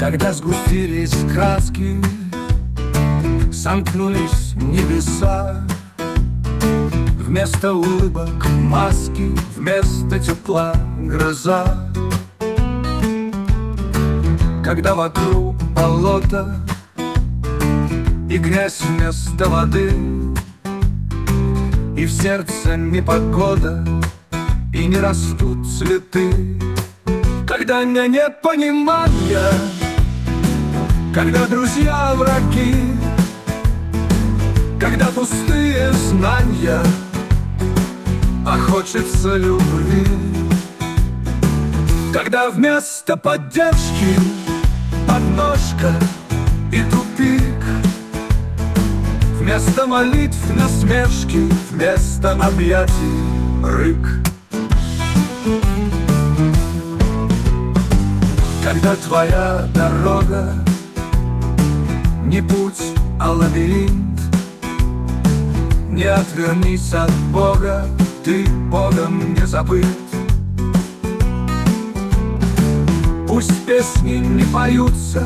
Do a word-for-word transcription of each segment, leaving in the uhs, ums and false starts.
Когда сгустились краски, сомкнулись небеса, вместо улыбок маски, вместо тепла гроза. Когда вокруг болото и грязь вместо воды, и в сердце непогода, и не растут цветы. Когда нет понимания, когда друзья враги, когда пустые знания, а хочется любви. Когда вместо поддержки подножка и тупик, вместо молитв насмешки, вместо объятий рык. Когда твоя дорога не путь, а лабиринт, не отвернись от Бога, ты Богом не забыт. Пусть песни не поются,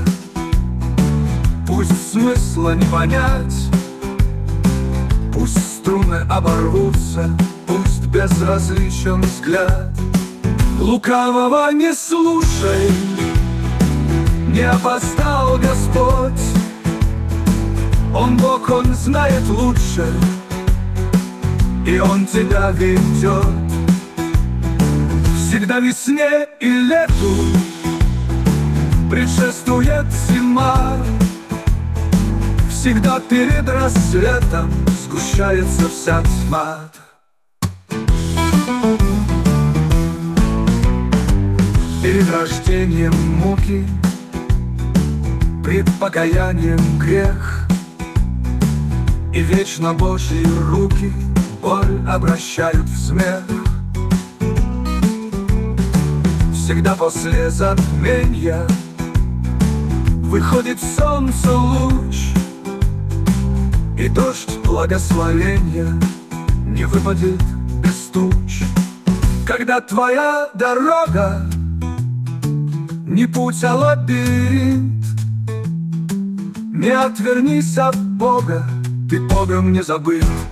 пусть смысла не понять, пусть струны оборвутся, пусть безразличен взгляд. Лукавого не слушай, не опоздал Господь. Он Бог, Он знает лучше, и Он тебя ведет. Всегда весне и лету предшествует зима, всегда перед рассветом сгущается вся тьма. Перед рождением муки, пред покаянием грех, и вечно Божьи руки боль обращают в смех. Всегда после затмения выходит солнце луч, и дождь благословения не выпадет без туч. Когда твоя дорога не путь, а лабиринт, не отвернись от Бога, ты Богом не забыт.